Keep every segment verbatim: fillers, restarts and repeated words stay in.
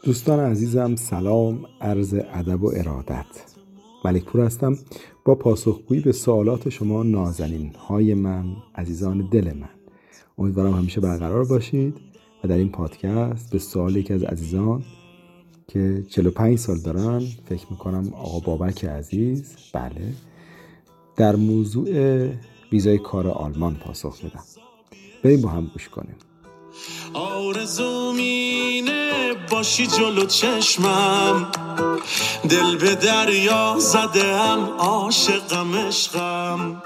دوستان عزیزم سلام، عرض ادب و ارادت. ملکپور هستم با پاسخگویی به سوالات شما نازنین های من، عزیزان دل من. امیدوارم همیشه برقرار باشید و در این پادکست به سوال یکی از عزیزان که چهل و پنج سال دارن، فکر میکنم آقا بابک عزیز، بله، در موضوع ویزای کار آلمان پاسخ میدم. بریم با هم گوش کنیم. آرزوم اینه باشی جلو چشمم، دل به دریا زدم، عاشقم عشقم،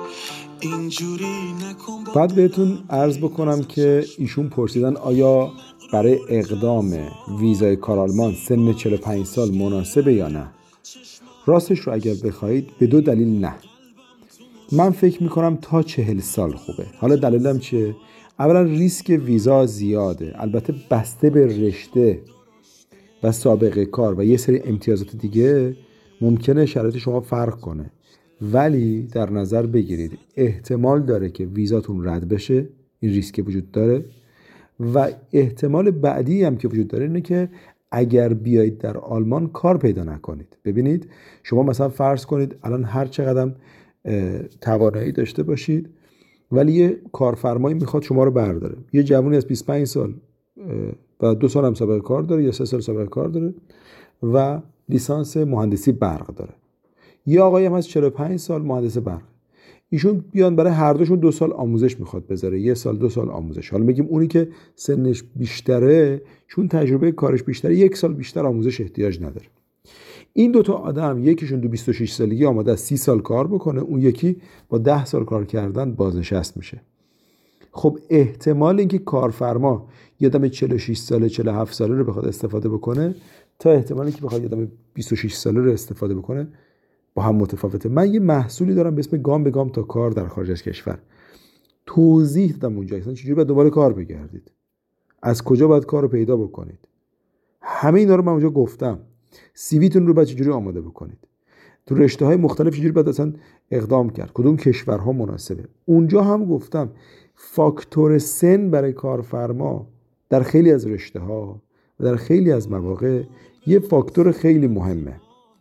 اینجوری نکن. بعد بهتون عرض بکنم که ایشون پرسیدن آیا برای اقدام ویزای کار آلمان سن چهل و پنج سال مناسبه یا نه. راستش رو اگر بخواید به دو دلیل نه. من فکر میکنم تا چهل سال خوبه. حالا دلیلم چیه؟ اولا ریسک ویزا زیاده، البته بسته به رشته و سابقه کار و یه سری امتیازات دیگه ممکنه شرایط شما فرق کنه، ولی در نظر بگیرید احتمال داره که ویزاتون رد بشه، این ریسک وجود داره. و احتمال بعدی هم که وجود داره اینه که اگر بیایید در آلمان کار پیدا نکنید. ببینید شما مثلا فرض کنید الان هر چقدر توانایی داشته باشید ولی یه کارفرمایی میخواد شما رو برداره، یه جوونی از بیست و پنج سال و دو سال هم سابقه کار داره یا سه سال سابقه کار داره و لیسانس مهندسی برق داره، یه آقایی هم از چهل و پنج سال مهندس برق. ایشون بیان برای هر دوشون دو سال آموزش میخواد بذاره، یه سال دو سال آموزش. حالا میگیم اونی که سنش بیشتره چون تجربه کارش بیشتره یک سال بیشتر آموزش احتیاج نداره. این دوتا آدم یکیشون دو بیست و شش سالگی آماده از سی سال کار بکنه، اون یکی با ده سال کار کردن بازنشست میشه. خب احتمال اینکه کارفرما یه آدم چهل و شش ساله چهل و هفت ساله رو بخواد استفاده بکنه تا احتمالی که بخواد یه آدم بیست و شش ساله رو استفاده بکنه با هم متفاوته. من یه محصولی دارم به اسم گام به گام تا کار در خارج از کشور. توضیح دادم اونجا اصلا چجوری باید دوباره کار بگردید، از کجا باید کار رو پیدا بکنید، همه اینا رو من اونجا گفتم. سی ویتون رو باید چجوری آماده بکنید، تو رشته های مختلف چجوری باید اصلا اقدام کرد، کدوم کشورها مناسبه. اونجا هم گفتم فاکتور سن برای کارفرما در خیلی از رشته ها و در خیلی از مواقع یه فاکتور خیلی مهمه.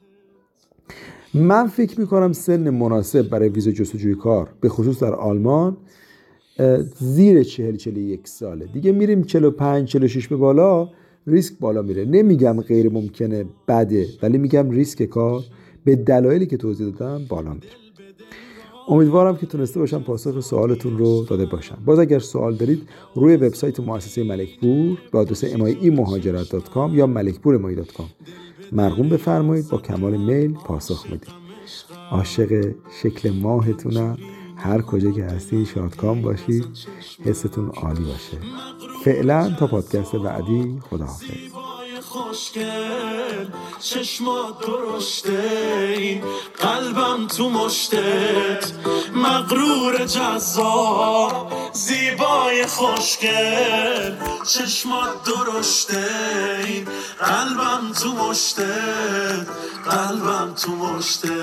من فکر میکنم سن مناسب برای ویزا جستجوی کار به خصوص در آلمان زیر چهل چهل و یک ساله. دیگه میریم چهل و پنج چهل و شش به بالا ریسک بالا میره. نمیگم غیر ممکنه بده، ولی میگم ریسک کار به دلایلی که توضیح دادم بالا میره. امیدوارم که تونسته باشم پاسخ سوالتون رو داده باشم. باز اگر سوال دارید روی وبسایت مؤسسه ملکپور به آدرس ام آی ای مهاجرت دات کام یا ملکپور ام آی دات کام مرقوم بفرمایید، با کمال میل پاسخ میدید. عاشق شکل ماهتونم. هر کجا که هستی شادکام باشید، حستون عالی باشه. فعلا تا پادکست بعدی، خداحافظ. خوشگل چشمات درشته، این قلبم تو مشتت، مغرور جذاب زیبای خوشگل چشمات درشته، این قلبم تو مشتت، قلبم تو مشتت.